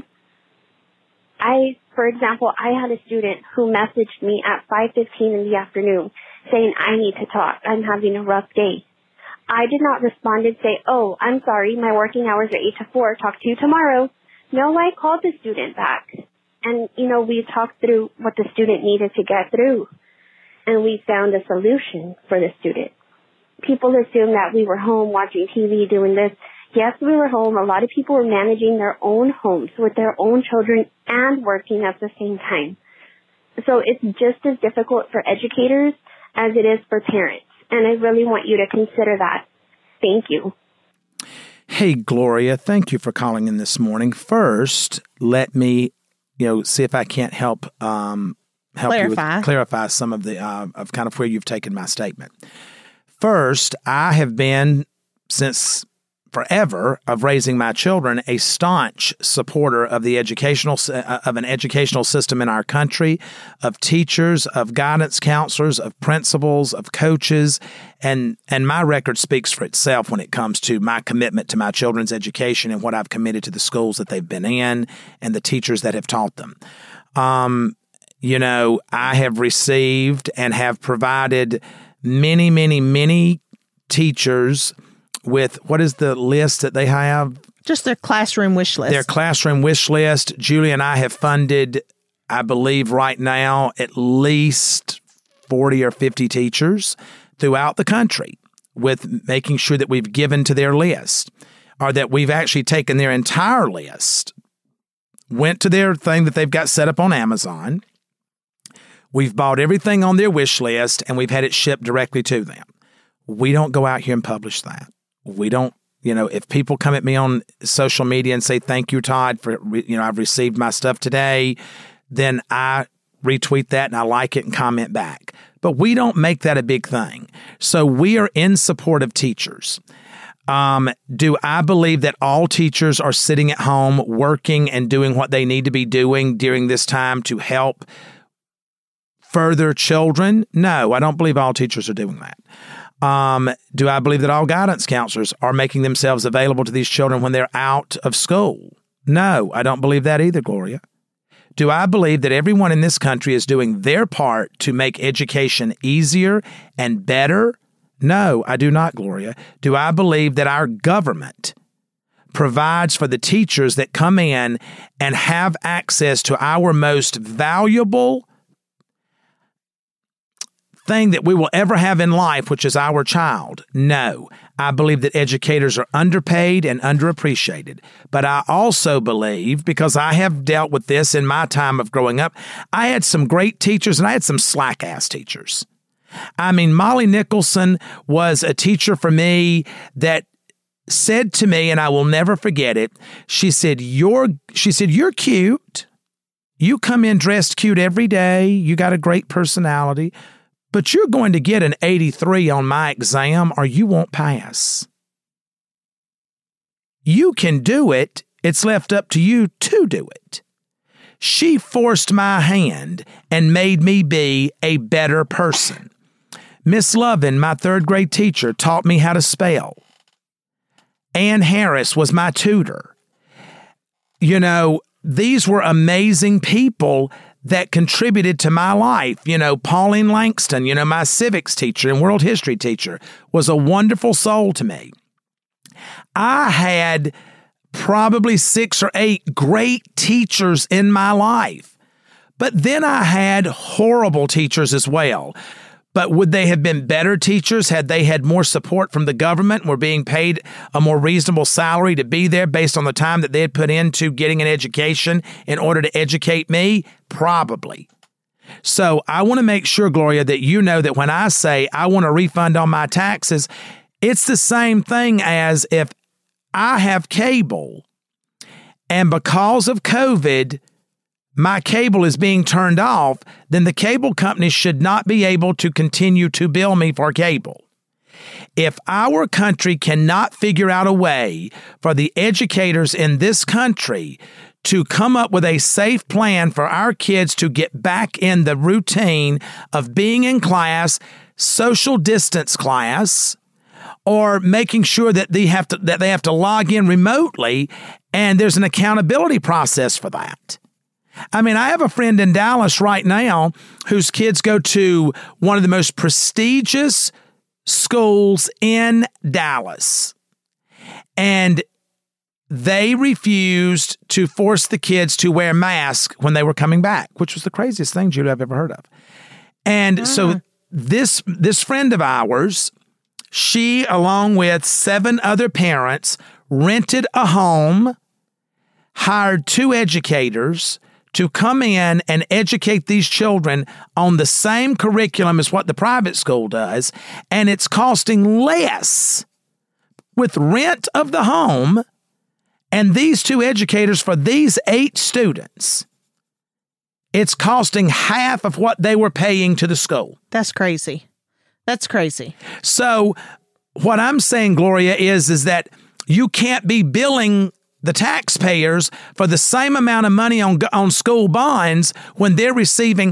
I, for example, I had a student who messaged me at five fifteen in the afternoon saying, I need to talk. I'm having a rough day. I did not respond and say, oh, I'm sorry, my working hours are eight to four. Talk to you tomorrow. No, I called the student back. And, you know, we talked through what the student needed to get through. And we found a solution for the student. People assume that we were home watching T V, doing this. Yes, we were home. A lot of people were managing their own homes with their own children and working at the same time. So it's just as difficult for educators as it is for parents. And I really want you to consider that. Thank you. Hey, Gloria, thank you for calling in this morning. First, let me, you know, see if I can't help um, help clarify. you with, clarify some of the uh, of kind of where you've taken my statement. First, I have been since forever of raising my children a staunch supporter of the educational uh, of an educational system in our country, of teachers, of guidance counselors, of principals, of coaches, and and my record speaks for itself when it comes to my commitment to my children's education and what I've committed to the schools that they've been in and the teachers that have taught them. Um, you know, I have received and have provided many, many, many teachers with, what is the list that they have? Just their classroom wish list. Their classroom wish list. Julie and I have funded, I believe right now, at least forty or fifty teachers throughout the country with making sure that we've given to their list, or that we've actually taken their entire list, went to their thing that they've got set up on Amazon. We've bought everything on their wish list, and we've had it shipped directly to them. We don't go out here and publish that. We don't, you know, if people come at me on social media and say, thank you, Todd, for, you know, I've received my stuff today, then I retweet that and I like it and comment back. But we don't make that a big thing. So we are in support of teachers. Um, do I believe that all teachers are sitting at home working and doing what they need to be doing during this time to help further children? No, I don't believe all teachers are doing that. Um, do I believe that all guidance counselors are making themselves available to these children when they're out of school? No, I don't believe that either, Gloria. Do I believe that everyone in this country is doing their part to make education easier and better? No, I do not, Gloria. Do I believe that our government provides for the teachers that come in and have access to our most valuable thing that we will ever have in life, which is our child? No. I believe that educators are underpaid and underappreciated. But I also believe, because I have dealt with this in my time of growing up, I had some great teachers and I had some slack-ass teachers. I mean, Molly Nicholson was a teacher for me that said to me, and I will never forget it, she said, you're, she said, you're cute. You come in dressed cute every day. You got a great personality. But you're going to get an eighty-three on my exam or you won't pass. You can do it. It's left up to you to do it. She forced my hand and made me be a better person. Miss Lovin, my third grade teacher, taught me how to spell. Ann Harris was my tutor. You know, these were amazing people that contributed to my life. You know, Pauline Langston, you know, my civics teacher and world history teacher, was a wonderful soul to me. I had probably six or eight great teachers in my life, but then I had horrible teachers as well. But would they have been better teachers had they had more support from the government and were being paid a more reasonable salary to be there based on the time that they had put into getting an education in order to educate me? Probably. So I want to make sure, Gloria, that you know that when I say I want a refund on my taxes, it's the same thing as if I have cable and because of COVID, my cable is being turned off, then the cable company should not be able to continue to bill me for cable. If our country cannot figure out a way for the educators in this country to come up with a safe plan for our kids to get back in the routine of being in class, social distance class or making sure that they have to that they have to log in remotely, and there's an accountability process for that. I mean, I have a friend in Dallas right now whose kids go to one of the most prestigious schools in Dallas, and they refused to force the kids to wear masks when they were coming back, which was the craziest thing, Judah, I've ever heard of. And uh. so this this friend of ours, she, along with seven other parents, rented a home, hired two educators to come in and educate these children on the same curriculum as what the private school does, and it's costing less with rent of the home and these two educators for these eight students. It's costing half of what they were paying to the school. That's crazy. That's crazy. So what I'm saying, Gloria, is, is that you can't be billing the taxpayers for the same amount of money on, on school bonds when they're receiving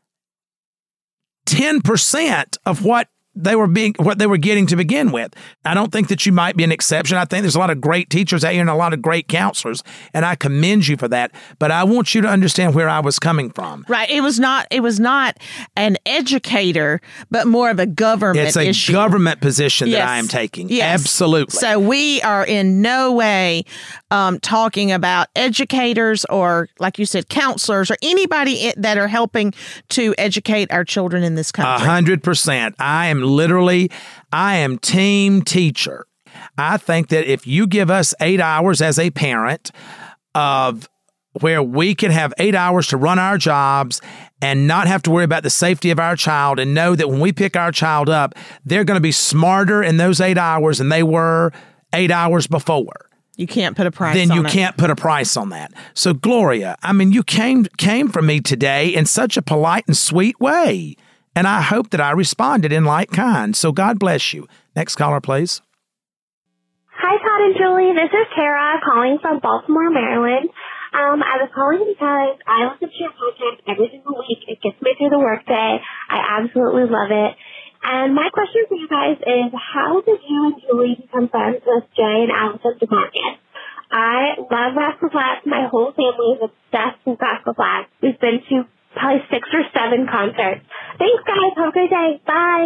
ten percent of what they were being what they were getting to begin with. I don't think that you might be an exception. I think there's a lot of great teachers out here and a lot of great counselors, and I commend you for that. But I want you to understand where I was coming from. Right. It was not it was not an educator, but more of a government issue. It's a issue. government position yes. that I am taking. Yes. Absolutely. So we are in no way um, talking about educators or, like you said, counselors or anybody that are helping to educate our children in this country. A hundred percent. I am literally, I am team teacher. I think that if you give us eight hours as a parent of where we can have eight hours to run our jobs and not have to worry about the safety of our child and know that when we pick our child up, they're going to be smarter in those eight hours than they were eight hours before. You can't put a price then on you it. can't put a price on that. So, Gloria, I mean, you came came from me today in such a polite and sweet way. And I hope that I responded in like kind. So God bless you. Next caller, please. Hi, Todd and Julie. This is Tara calling from Baltimore, Maryland. Um, I was calling because I listen to your podcast every single week. It gets me through the workday. I absolutely love it. And my question for you guys is, how did you and Julie become friends with Jay and Allison DeMarcus? I love Rascal Flatts. My whole family is obsessed with Rascal Flatts. We've been to probably six or seven concerts. Thanks, guys. Have a great day. Bye.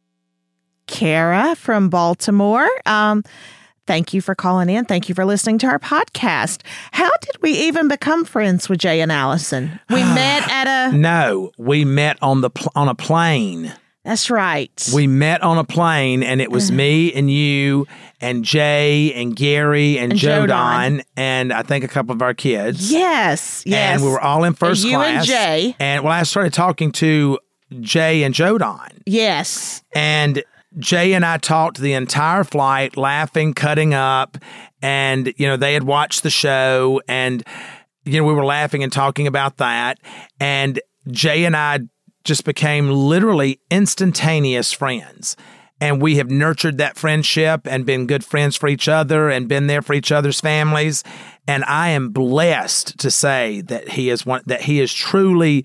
Kara from Baltimore. Um, thank you for calling in. Thank you for listening to our podcast. How did we even become friends with Jay and Allison? We met at a... No, we met on the pl- on a plane. That's right. We met on a plane, and it was me and you and Jay and Gary and, and Joe Don, and I think a couple of our kids. Yes, yes. And we were all in first you class. You and Jay. And well, I started talking to Jay and Joe Don. Yes. And Jay and I talked the entire flight, laughing, cutting up, and, you know, they had watched the show, and, you know, we were laughing and talking about that, and Jay and I just became literally instantaneous friends. And we have nurtured that friendship and been good friends for each other and been there for each other's families. And I am blessed to say that he is one, that he is truly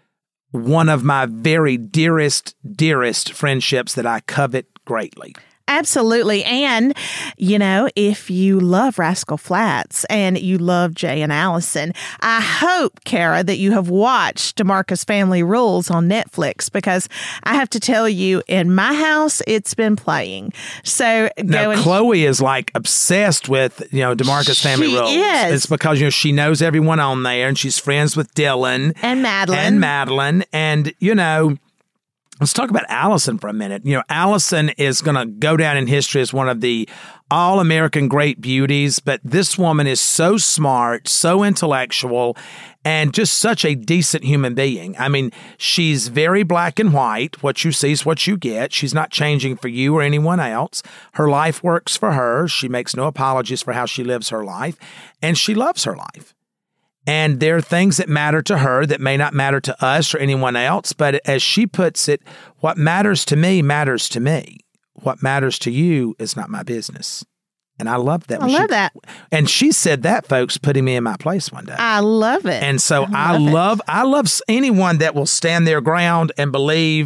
one of my very dearest, dearest friendships that I covet greatly. Absolutely. And, you know, if you love Rascal Flatts and you love Jay and Allison, I hope, Kara, that you have watched DeMarcus Family Rules on Netflix, because I have to tell you, in my house, it's been playing. So now, go and Chloe is like obsessed with, you know, DeMarcus Family Rules. Is. It's because, you know, she knows everyone on there and she's friends with Dylan and Madeline and Madeline. And, you know, let's talk about Allison for a minute. You know, Allison is going to go down in history as one of the all-American great beauties, but this woman is so smart, so intellectual, and just such a decent human being. I mean, she's very black and white. What you see is what you get. She's not changing for you or anyone else. Her life works for her. She makes no apologies for how she lives her life, and she loves her life. And there are things that matter to her that may not matter to us or anyone else. But as she puts it, what matters to me matters to me. What matters to you is not my business. And I love that. I love she, that. And she said that, folks, putting me in my place one day. I love it. And so I love I love, I love anyone that will stand their ground and believe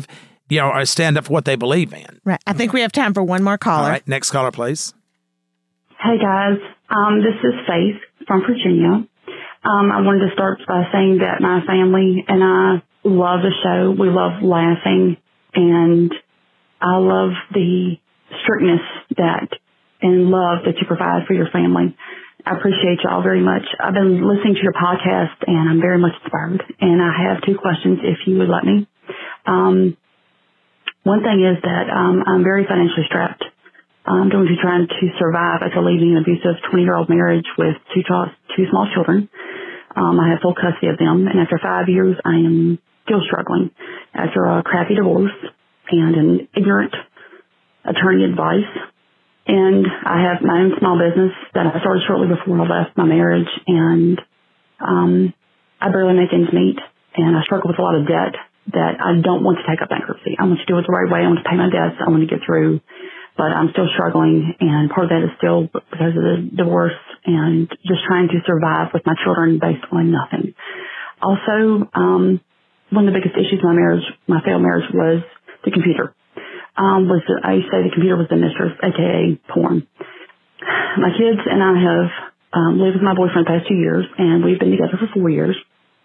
you know, or stand up for what they believe in. Right. I think we have time for one more caller. All right. Next caller, please. Hey, guys. Um, this is Faith from Virginia. Um, I wanted to start by saying that my family and I love the show. We love laughing, and I love the strictness that and love that you provide for your family. I appreciate y'all very much. I've been listening to your podcast, and I'm very much inspired. And I have two questions, if you would let me. Um, one thing is that um, I'm very financially strapped. I'm doing to trying to survive after leaving an abusive twenty-year-old marriage with two, two small children. Um, I have full custody of them, and after five years, I am still struggling after a crappy divorce and an ignorant attorney advice. And I have my own small business that I started shortly before I left my marriage, and um, I barely make ends meet, and I struggle with a lot of debt that I don't want to take up bankruptcy. I want to do it the right way. I want to pay my debts. I want to get through, but I'm still struggling, and part of that is still because of the divorce and just trying to survive with my children based on nothing. Also, um, one of the biggest issues in my marriage, my failed marriage, was the computer. Um, was the, I used to say the computer was the mistress, aka porn. My kids and I have um, lived with my boyfriend the past two years, and we've been together for four years.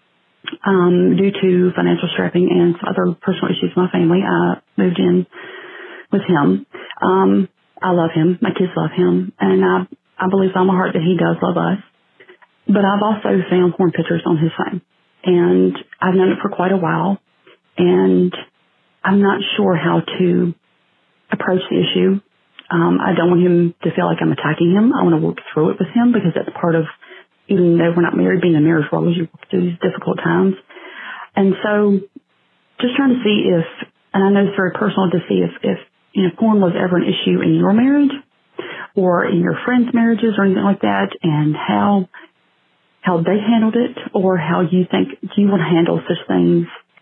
Um, due to financial strapping and some other personal issues with my family, I moved in with him. Um, I love him. My kids love him, and I I believe in my heart that he does love us. But I've also found porn pictures on his phone, and I've known it for quite a while, and I'm not sure how to approach the issue. Um, I don't want him to feel like I'm attacking him. I want to work through it with him, because that's part of, even though we're not married, being in a marriage world, you work through these difficult times. And so just trying to see if, and I know it's very personal to see if, if, you know, porn was ever an issue in your marriage or in your friends' marriages or anything like that, and how, how they handled it, or how you think, do you want to handle such things?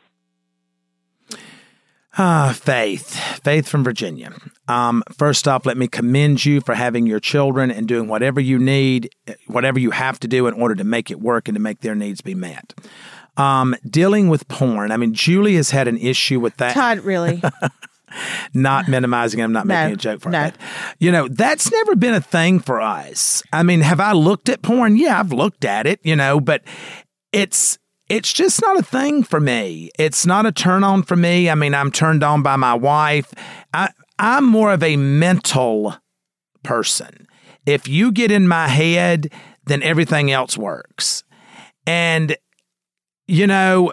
Ah, Faith. Faith from Virginia. Um, first off, let me commend you for having your children and doing whatever you need, whatever you have to do in order to make it work and to make their needs be met. Um, dealing with porn. I mean, Julie has had an issue with that. Todd, really? Not minimizing it. I'm not making no, a joke for no. it. You know, that's never been a thing for us. I mean, have I looked at porn? Yeah, I've looked at it, you know, but it's... It's just not a thing for me. It's not a turn on for me. I mean, I'm turned on by my wife. I, I'm more of a mental person. If you get in my head, then everything else works. And, you know,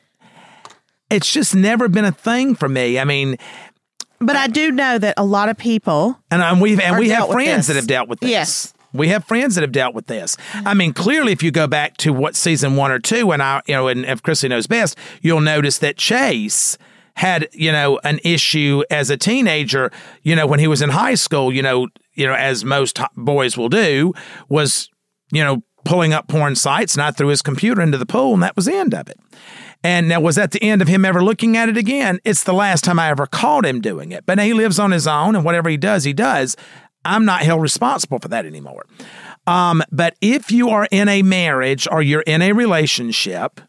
it's just never been a thing for me. I mean, but I do know that a lot of people and, and we've and we have with friends this. that have dealt with this. Yes. We have friends that have dealt with this. I mean, clearly, if you go back to what season one or two, and I, you know, and if Chrissy knows best, you'll notice that Chase had, you know, an issue as a teenager, you know, when he was in high school, you know, you know, as most boys will do, was, you know, pulling up porn sites, and I threw his computer into the pool, and that was the end of it. And now, was that the end of him ever looking at it again? It's the last time I ever caught him doing it. But now he lives on his own, and whatever he does, he does. I'm not held responsible for that anymore. Um, but if you are in a marriage or you're in a relationship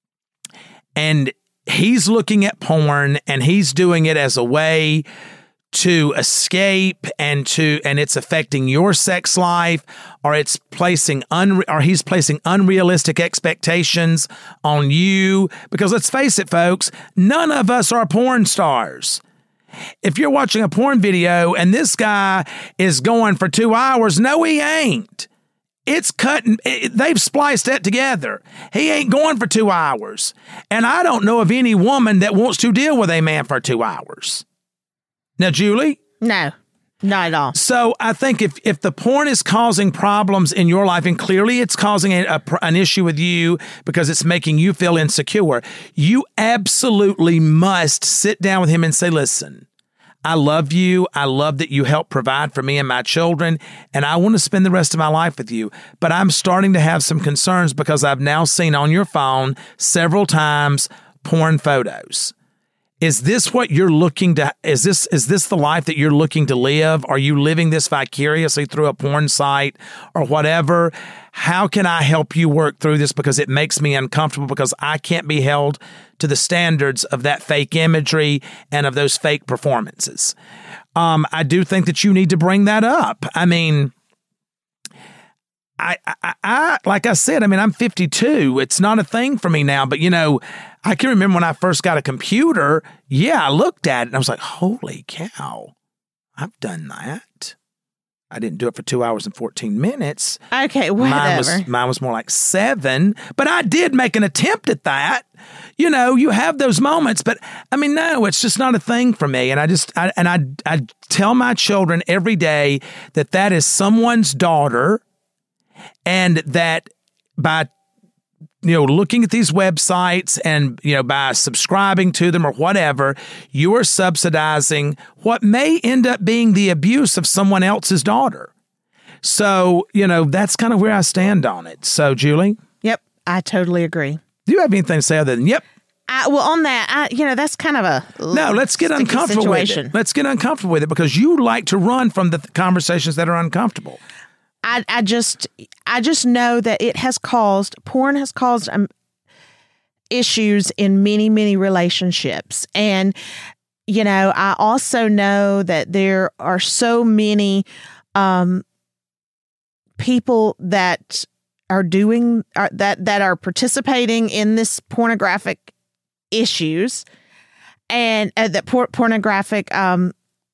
and he's looking at porn and he's doing it as a way to escape and to and it's affecting your sex life, or it's placing unre- or he's placing unrealistic expectations on you, because let's face it, folks, none of us are porn stars. If you're watching a porn video and this guy is going for two hours, no, he ain't. It's cutting. They've spliced that together. He ain't going for two hours. And I don't know of any woman that wants to deal with a man for two hours. Now, Julie? No, not at all. So I think if, if the porn is causing problems in your life, and clearly it's causing a, a, an issue with you because it's making you feel insecure, you absolutely must sit down with him and say, listen, I love you. I love that you help provide for me and my children, and I want to spend the rest of my life with you. But I'm starting to have some concerns because I've now seen on your phone several times porn photos. Is this what you're looking to, is this, is this the life that you're looking to live? Are you living this vicariously through a porn site or whatever? How can I help you work through this? Because it makes me uncomfortable, because I can't be held to the standards of that fake imagery and of those fake performances. Um, I do think that you need to bring that up. I mean, I, I, I, like I said, I mean, I'm fifty-two. It's not a thing for me now, but you know, I can remember when I first got a computer. Yeah, I looked at it and I was like, holy cow, I've done that. I didn't do it for two hours and fourteen minutes. Okay, whatever. Mine was, mine was more like seven, but I did make an attempt at that. You know, you have those moments, but I mean, no, it's just not a thing for me. And I just, I, and I, I tell my children every day that that is someone's daughter. And that by, you know, looking at these websites and, you know, by subscribing to them or whatever, you are subsidizing what may end up being the abuse of someone else's daughter. So, you know, that's kind of where I stand on it. So, Julie? Yep, I totally agree. Do you have anything to say other than, yep? I, well, on that, I, you know, that's kind of a no. Let's get uncomfortable situation. with it. Let's get uncomfortable with it because you like to run from the th- conversations that are uncomfortable. I, I just, I just know that it has caused porn has caused um, issues in many, many relationships, and you know, I also know that there are so many um, people that are doing are, that that are participating in this pornographic issues and uh, that por- pornographic um,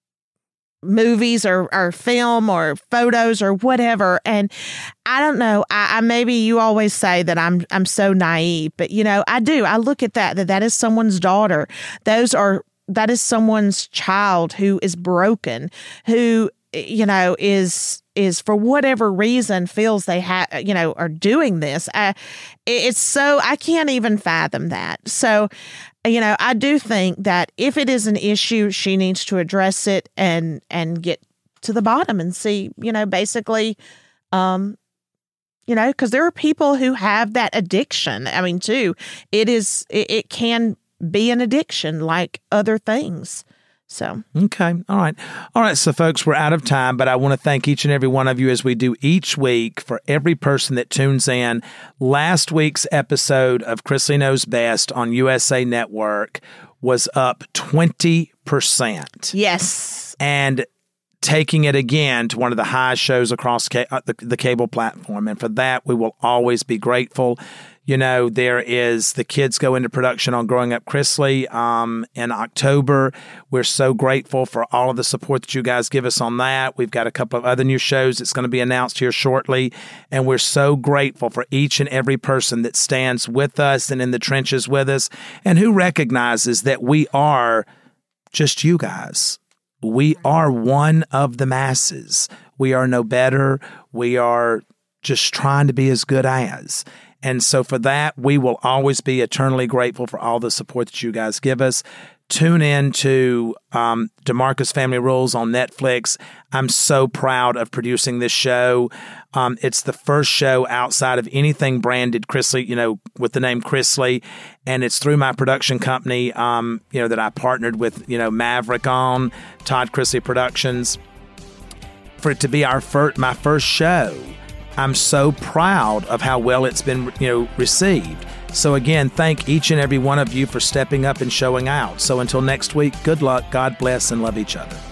movies or, or film or photos or whatever. And I don't know, I, I maybe you always say that I'm I'm so naive, but you know, I do. I look at that, that that is someone's daughter. Those are that is someone's child who is broken, who, you know, is is for whatever reason feels they have, you know, are doing this. I, it's so I can't even fathom that. So, you know, I do think that if it is an issue, she needs to address it and and get to the bottom and see, you know, basically, um, you know, because there are people who have that addiction. I mean, too, it is it, it can be an addiction like other things. So, okay. All right. All right. So, folks, we're out of time, but I want to thank each and every one of you as we do each week for every person that tunes in. Last week's episode of Chrisley Knows Best on U S A Network was up twenty percent. Yes. And taking it again to one of the highest shows across ca- uh, the, the cable platform. And for that, we will always be grateful. You know, there is the kids go into production on Growing Up Chrisley um, in October. We're so grateful for all of the support that you guys give us on that. We've got a couple of other new shows that's going to be announced here shortly. And we're so grateful for each and every person that stands with us and in the trenches with us and who recognizes that we are just you guys. We are one of the masses. We are no better. We are just trying to be as good as. And so for that, we will always be eternally grateful for all the support that you guys give us. Tune in to um, DeMarcus Family Rules on Netflix. I'm so proud of producing this show. Um, it's the first show outside of anything branded Chrisley, you know, with the name Chrisley. And it's through my production company, um, you know, that I partnered with, you know, Maverick on, Todd Chrisley Productions, for it to be our first, my first show. I'm so proud of how well it's been, you know, received. So again, thank each and every one of you for stepping up and showing out. So until next week, good luck, God bless, and love each other.